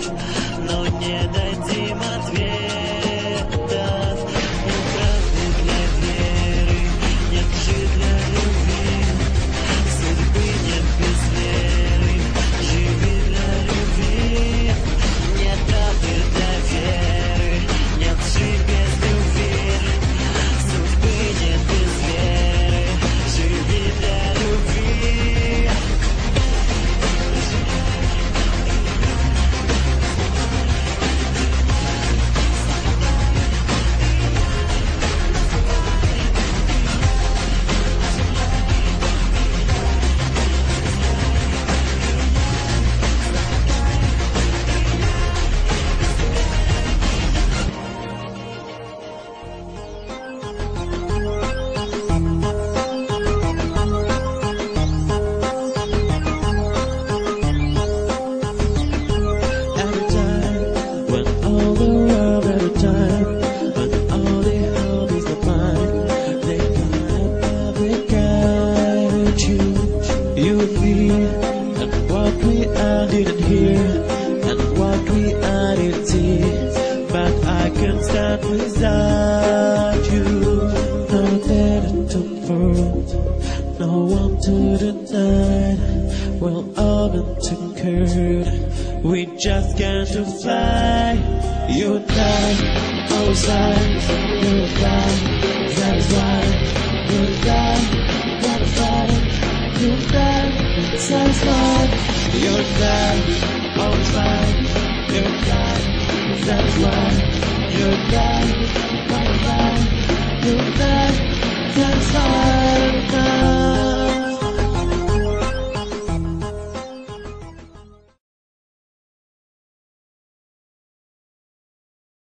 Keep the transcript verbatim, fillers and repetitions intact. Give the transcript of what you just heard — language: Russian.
но не дадим ответов. Нет правды для веры, нет лжи для любви, судьбы нет без веры, живи для любви. Нет правды для веры, нет лжи без любви, судьбы нет без веры, живи для любви. And what we are didn't hear, and what we are didn't see, but I can't stand without you. No data to prove, no one to deny. Well, all meant to curd, we just can't to fly. You die, outside, you die, that is why you die. What about it? You die, satisfied. You die, always fine. You die, that's why you die.